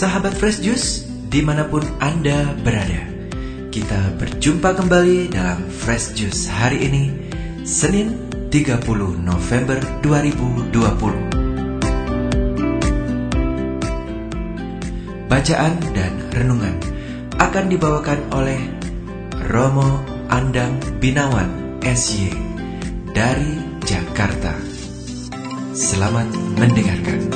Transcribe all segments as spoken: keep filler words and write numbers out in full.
Sahabat Fresh Juice, dimanapun Anda berada, kita berjumpa kembali dalam Fresh Juice hari ini, Senin tiga puluh November dua ribu dua puluh. Bacaan dan renungan akan dibawakan oleh Romo Andang Binawan S Y dari Jakarta. Selamat mendengarkan.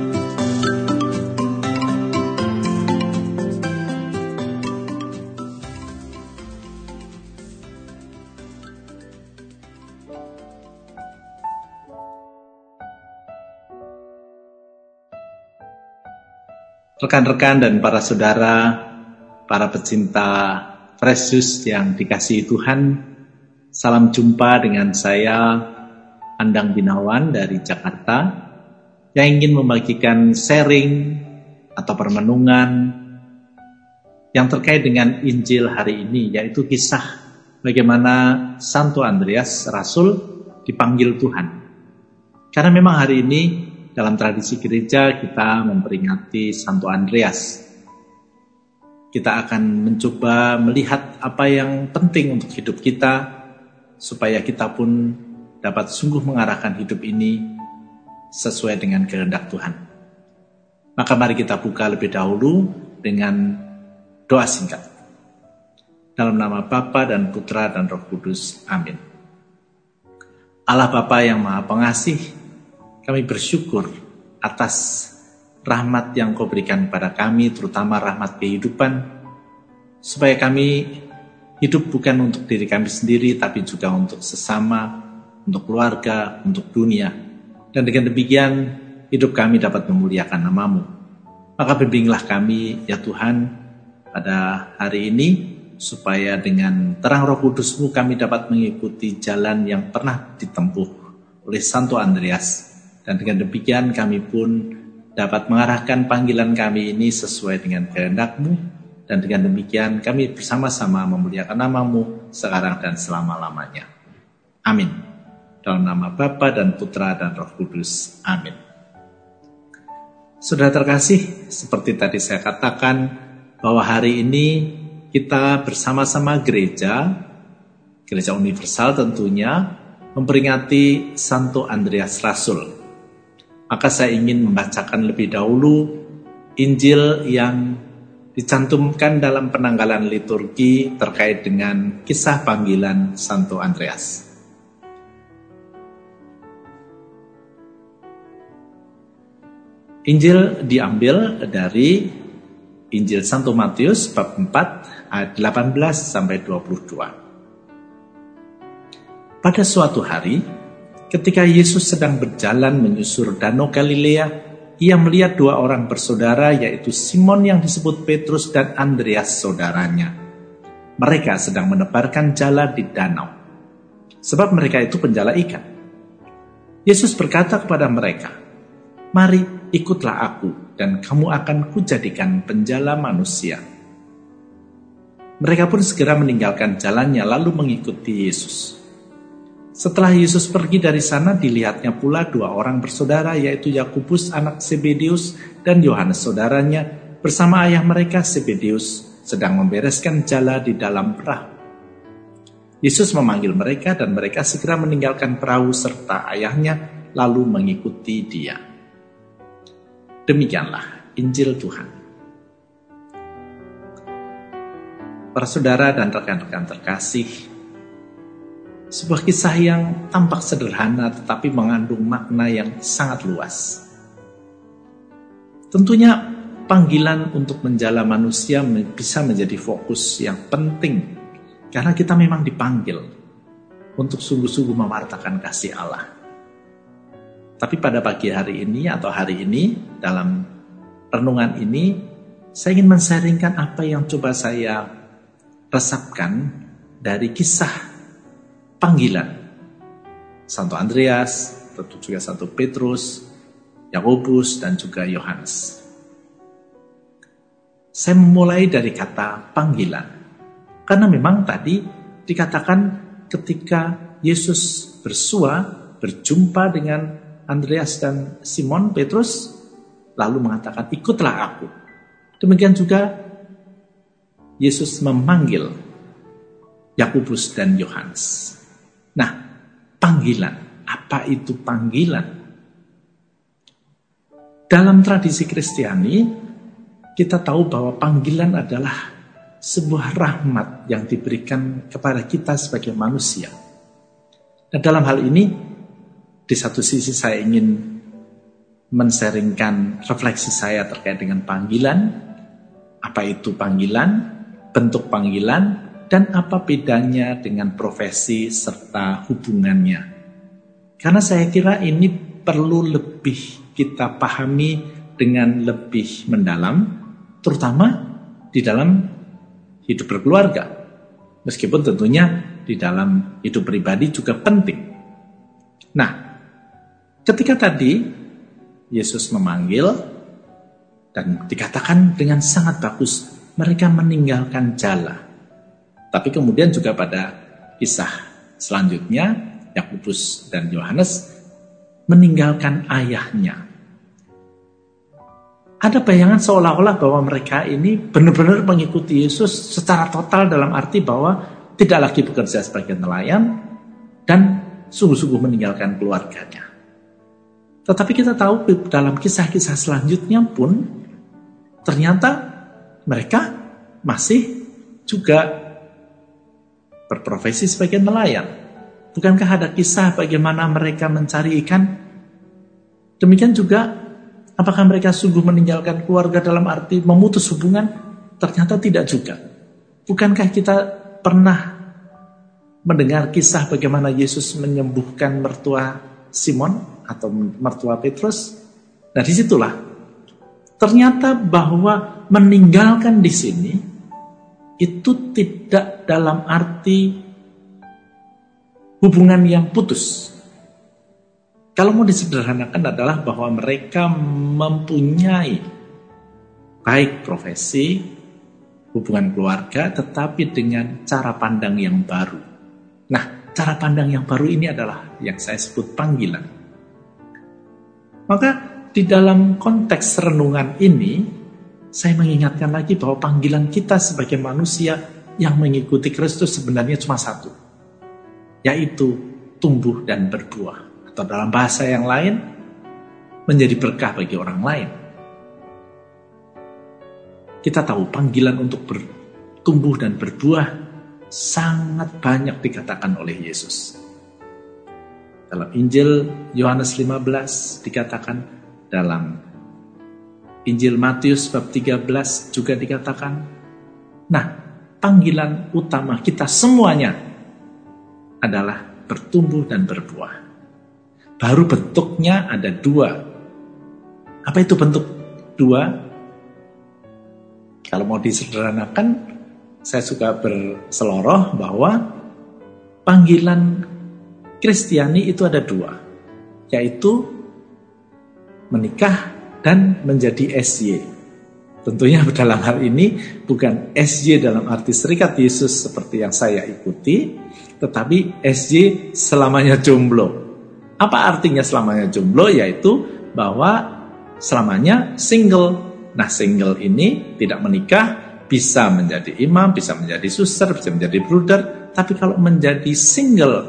Rekan-rekan dan para saudara, para pecinta Fresh Juice yang dikasihi Tuhan, salam jumpa dengan saya Andang Binawan dari Jakarta yang ingin membagikan sharing atau permenungan yang terkait dengan Injil hari ini, yaitu kisah bagaimana Santo Andreas Rasul dipanggil Tuhan. Karena memang hari ini dalam tradisi gereja kita memperingati Santo Andreas. Kita akan mencoba melihat apa yang penting untuk hidup kita, supaya kita pun dapat sungguh mengarahkan hidup ini sesuai dengan kehendak Tuhan. Maka mari kita buka lebih dahulu dengan doa singkat. Dalam nama Bapa dan Putra dan Roh Kudus. Amin. Allah Bapa yang Maha Pengasih, kami bersyukur atas rahmat yang Kau berikan kepada kami, terutama rahmat kehidupan, supaya kami hidup bukan untuk diri kami sendiri, tapi juga untuk sesama, untuk keluarga, untuk dunia. Dan dengan demikian, hidup kami dapat memuliakan nama-Mu. Maka bimbinglah kami, ya Tuhan, pada hari ini, supaya dengan terang Roh Kudus-Mu kami dapat mengikuti jalan yang pernah ditempuh oleh Santo Andreas. Dan dengan demikian kami pun dapat mengarahkan panggilan kami ini sesuai dengan kehendak-Mu. Dan dengan demikian kami bersama-sama memuliakan nama-Mu sekarang dan selama-lamanya. Amin. Dalam nama Bapa dan Putra dan Roh Kudus. Amin. Saudara terkasih, seperti tadi saya katakan, bahwa hari ini kita bersama-sama gereja, gereja universal tentunya, memperingati Santo Andreas Rasul. Maka saya ingin membacakan lebih dahulu Injil yang dicantumkan dalam penanggalan liturgi terkait dengan kisah panggilan Santo Andreas. Injil diambil dari Injil Santo Matius bab empat ayat delapan belas sampai dua puluh dua. Pada suatu hari, ketika Yesus sedang berjalan menyusur Danau Galilea, ia melihat dua orang bersaudara, yaitu Simon yang disebut Petrus dan Andreas saudaranya. Mereka sedang menebarkan jala di danau, sebab mereka itu penjala ikan. Yesus berkata kepada mereka, "Mari ikutlah aku, dan kamu akan kujadikan penjala manusia." Mereka pun segera meninggalkan jalannya lalu mengikuti Yesus. Setelah Yesus pergi dari sana, dilihatnya pula dua orang bersaudara, yaitu Yakobus anak Zebedeus dan Yohanes saudaranya, bersama ayah mereka Zebedeus sedang membereskan jala di dalam perahu. Yesus memanggil mereka dan mereka segera meninggalkan perahu serta ayahnya lalu mengikuti Dia. Demikianlah Injil Tuhan. Para saudara dan rekan-rekan terkasih, sebuah kisah yang tampak sederhana tetapi mengandung makna yang sangat luas. Tentunya panggilan untuk menjala manusia bisa menjadi fokus yang penting, karena kita memang dipanggil untuk sungguh-sungguh mewartakan kasih Allah. Tapi pada pagi hari ini atau hari ini, dalam renungan ini, saya ingin men-sharingkan apa yang coba saya resapkan dari kisah panggilan Santo Andreas, tentu juga Santo Petrus, Yakobus, dan juga Yohanes. Saya memulai dari kata panggilan, karena memang tadi dikatakan ketika Yesus bersua, berjumpa dengan Andreas dan Simon Petrus, lalu mengatakan, "Ikutlah aku, Demikian juga Yesus memanggil Yakobus dan Yohanes. Nah, panggilan. Apa itu panggilan? Dalam tradisi Kristiani, kita tahu bahwa panggilan adalah sebuah rahmat yang diberikan kepada kita sebagai manusia. Dan dalam hal ini, di satu sisi saya ingin men-sharingkan refleksi saya terkait dengan panggilan. Apa itu panggilan, bentuk panggilan, dan apa bedanya dengan profesi serta hubungannya. Karena saya kira ini perlu lebih kita pahami dengan lebih mendalam, terutama di dalam hidup berkeluarga. Meskipun tentunya di dalam hidup pribadi juga penting. Nah, ketika tadi Yesus memanggil dan dikatakan dengan sangat bagus, mereka meninggalkan jala. Tapi kemudian juga pada kisah selanjutnya, Yakobus dan Yohanes meninggalkan ayahnya. Ada bayangan seolah-olah bahwa mereka ini benar-benar mengikuti Yesus secara total, dalam arti bahwa tidak lagi bekerja sebagai nelayan dan sungguh-sungguh meninggalkan keluarganya. Tetapi kita tahu dalam kisah-kisah selanjutnya pun ternyata mereka masih juga berprofesi sebagai nelayan. Bukankah ada kisah bagaimana mereka mencari ikan? Demikian juga, apakah mereka sungguh meninggalkan keluarga dalam arti memutus hubungan? Ternyata tidak juga. Bukankah kita pernah mendengar kisah bagaimana Yesus menyembuhkan mertua Simon atau mertua Petrus? Nah, disitulah ternyata bahwa meninggalkan di sini itu tidak dalam arti hubungan yang putus. Kalau mau disederhanakan adalah bahwa mereka mempunyai baik profesi, hubungan keluarga, tetapi dengan cara pandang yang baru. Nah, cara pandang yang baru ini adalah yang saya sebut panggilan. Maka di dalam konteks renungan ini, saya mengingatkan lagi bahwa panggilan kita sebagai manusia yang mengikuti Kristus sebenarnya cuma satu, yaitu tumbuh dan berbuah. Atau dalam bahasa yang lain, menjadi berkah bagi orang lain. Kita tahu panggilan untuk bertumbuh dan berbuah sangat banyak dikatakan oleh Yesus. Dalam Injil Yohanes lima belas dikatakan, dalam Injil Matius bab tiga belas juga dikatakan. Nah, panggilan utama kita semuanya adalah bertumbuh dan berbuah. Baru bentuknya ada dua. Apa itu bentuk dua? Kalau mau disederhanakan, saya suka berseloroh bahwa panggilan Kristiani itu ada dua, yaitu menikah dan menjadi S Y. Tentunya dalam hal ini bukan S Y dalam arti serikat Yesus seperti yang saya ikuti, tetapi S Y selamanya jomblo. Apa artinya selamanya jomblo? Yaitu bahwa selamanya single. Nah, single ini tidak menikah, bisa menjadi imam, bisa menjadi suster, bisa menjadi bruder. Tapi kalau menjadi single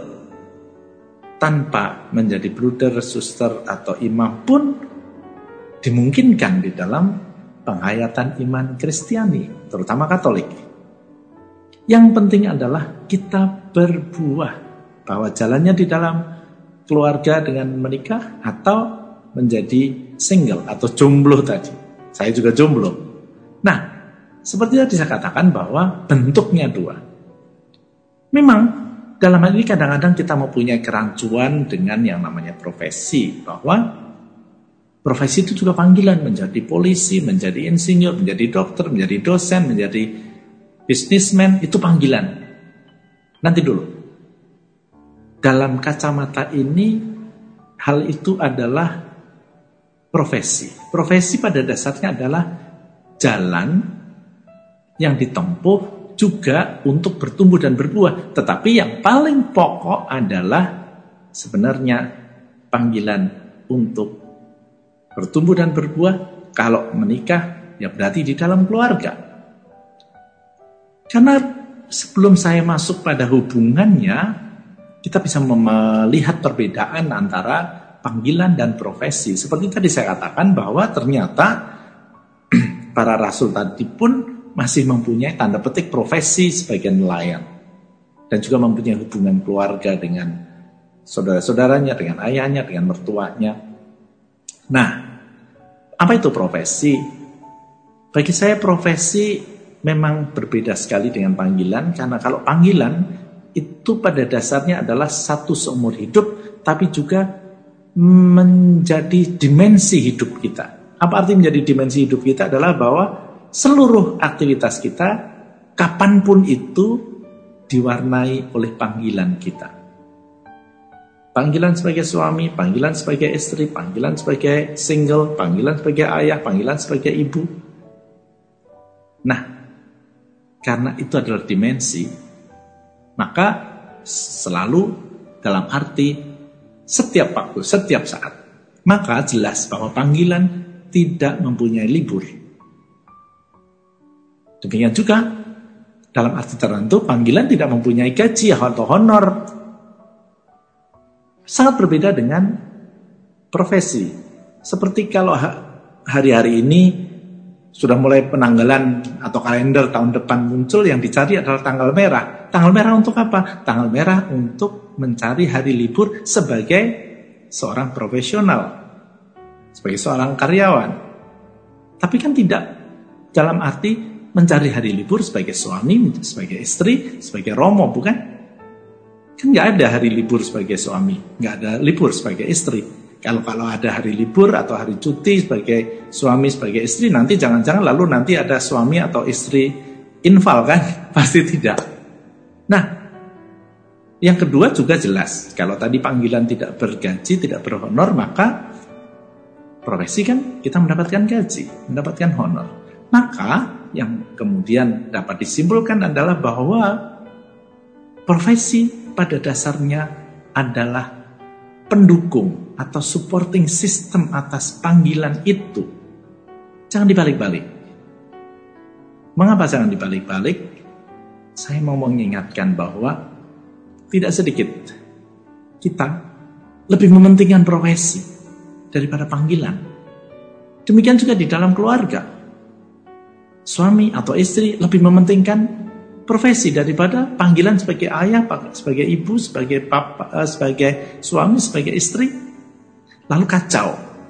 tanpa menjadi bruder, suster, atau imam pun dimungkinkan di dalam penghayatan iman Kristiani, terutama Katolik. Yang penting adalah kita berbuah, bahwa jalannya di dalam keluarga dengan menikah atau menjadi single atau jomblo tadi. Saya juga jomblo. Nah, seperti tadi saya katakan bahwa bentuknya dua. Memang dalam hal ini kadang-kadang kita mempunyai kerancuan dengan yang namanya profesi, bahwa profesi itu juga panggilan, menjadi polisi, menjadi insinyur, menjadi dokter, menjadi dosen, menjadi bisnismen, itu panggilan. Nanti dulu. Dalam kacamata ini, hal itu adalah profesi. Profesi pada dasarnya adalah jalan yang ditempuh juga untuk bertumbuh dan berbuah. Tetapi yang paling pokok adalah sebenarnya panggilan untuk bertumbuh dan berbuah. Kalau menikah Ya berarti di dalam keluarga. Karena sebelum saya masuk pada hubungannya, kita bisa melihat perbedaan antara panggilan dan profesi. Seperti tadi saya katakan bahwa ternyata para rasul tadi pun masih mempunyai tanda petik profesi sebagai nelayan. Dan juga mempunyai hubungan keluarga dengan saudara-saudaranya, dengan ayahnya, dengan mertuanya. Nah, apa itu profesi? Bagi saya profesi memang berbeda sekali dengan panggilan. Karena kalau panggilan itu pada dasarnya adalah satu seumur hidup, tapi juga menjadi dimensi hidup kita. Apa arti menjadi dimensi hidup kita? Adalah bahwa seluruh aktivitas kita, kapanpun itu, diwarnai oleh panggilan kita. Panggilan sebagai suami, panggilan sebagai istri, panggilan sebagai single, panggilan sebagai ayah, panggilan sebagai ibu. Nah, karena itu adalah dimensi, maka selalu dalam arti setiap waktu, setiap saat, maka jelas bahwa panggilan tidak mempunyai libur. Demikian juga dalam arti tertentu panggilan tidak mempunyai gaji atau honor. Sangat berbeda dengan profesi. Seperti kalau hari-hari ini sudah mulai penanggalan atau kalender tahun depan muncul, yang dicari adalah tanggal merah. Tanggal merah untuk apa? Tanggal merah untuk mencari hari libur sebagai seorang profesional, sebagai seorang karyawan. Tapi kan tidak dalam arti mencari hari libur sebagai suami, sebagai istri, sebagai romo, bukan? Kan nggak ada hari libur sebagai suami, nggak ada libur sebagai istri. Kalau kalau ada hari libur atau hari cuti sebagai suami, sebagai istri, nanti jangan-jangan lalu nanti ada suami atau istri infal, kan? Pasti tidak. Nah, yang kedua juga jelas. Kalau tadi panggilan tidak bergaji, tidak berhonor, maka profesi kan kita mendapatkan gaji, mendapatkan honor. Maka yang kemudian dapat disimpulkan adalah bahwa profesi pada dasarnya adalah pendukung atau supporting system atas panggilan itu. Jangan dibalik-balik. Mengapa jangan dibalik-balik? Saya mau mengingatkan bahwa tidak sedikit kita lebih mementingkan profesi daripada panggilan. Demikian juga di dalam keluarga. Suami atau istri lebih mementingkan profesi daripada panggilan sebagai ayah, sebagai ibu, sebagai papa, sebagai suami, sebagai istri. Lalu kacau.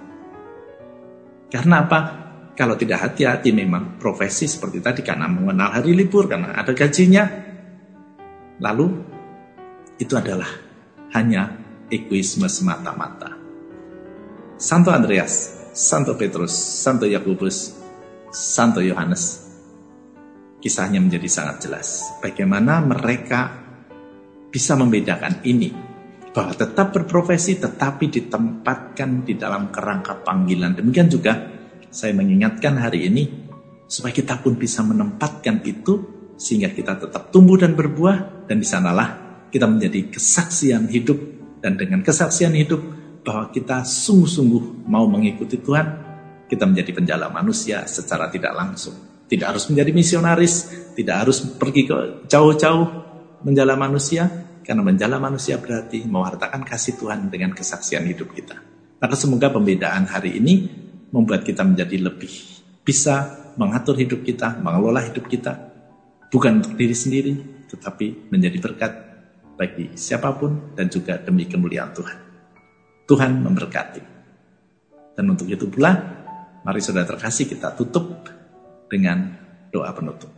Karena apa? Kalau tidak hati-hati memang profesi seperti tadi, karena mengenal hari libur, karena ada gajinya. Lalu itu adalah hanya egoisme semata-mata. Santo Andreas, Santo Petrus, Santo Yakobus, Santo Yohanes, kisahnya menjadi sangat jelas. Bagaimana mereka bisa membedakan ini, bahwa tetap berprofesi tetapi ditempatkan di dalam kerangka panggilan. Demikian juga saya mengingatkan hari ini supaya kita pun bisa menempatkan itu sehingga kita tetap tumbuh dan berbuah, dan di sanalah kita menjadi kesaksian hidup. Dan dengan kesaksian hidup bahwa kita sungguh-sungguh mau mengikuti Tuhan, kita menjadi penjala manusia secara tidak langsung. Tidak harus menjadi misionaris, tidak harus pergi ke jauh-jauh menjala manusia, karena menjala manusia berarti mewartakan kasih Tuhan dengan kesaksian hidup kita. Maka semoga pembedaan hari ini membuat kita menjadi lebih bisa mengatur hidup kita, mengelola hidup kita, bukan untuk diri sendiri, tetapi menjadi berkat bagi siapapun dan juga demi kemuliaan Tuhan. Tuhan memberkati. Dan untuk itu pula, mari saudara terkasih, kita tutup dengan doa penutup.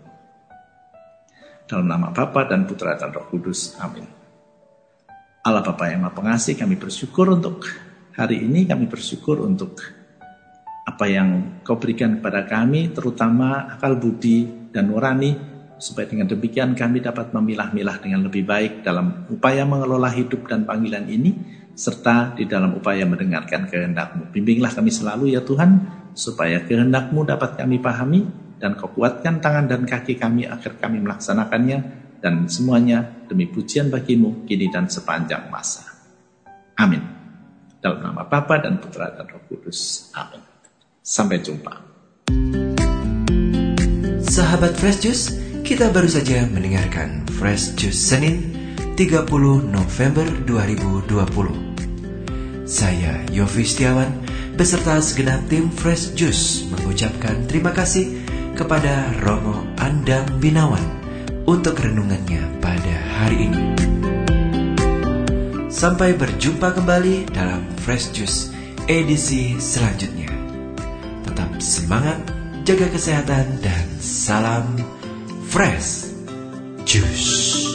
Dalam nama Bapa dan Putra dan Roh Kudus. Amin. Allah Bapa yang Maha Pengasih, kami bersyukur untuk hari ini, kami bersyukur untuk apa yang Kau berikan kepada kami, terutama akal budi dan nurani, supaya dengan demikian kami dapat memilah-milah dengan lebih baik dalam upaya mengelola hidup dan panggilan ini, serta di dalam upaya mendengarkan kehendak-Mu. Bimbinglah kami selalu ya Tuhan, supaya kehendak-Mu dapat kami pahami, dan Kau kuatkan tangan dan kaki kami agar kami melaksanakannya, dan semuanya demi pujian bagi-Mu kini dan sepanjang masa. Amin. Dalam nama Bapa dan Putra dan Roh Kudus. Amin. Sampai jumpa. Sahabat Fresh Juice, kita baru saja mendengarkan Fresh Juice Senin tiga puluh November dua ribu dua puluh. Saya Yofi Setiawan beserta segenap tim Fresh Juice mengucapkan terima kasih kepada Romo Andang Binawan untuk renungannya pada hari ini. Sampai berjumpa kembali dalam Fresh Juice edisi selanjutnya. Tetap semangat, jaga kesehatan, dan salam Fresh Juice.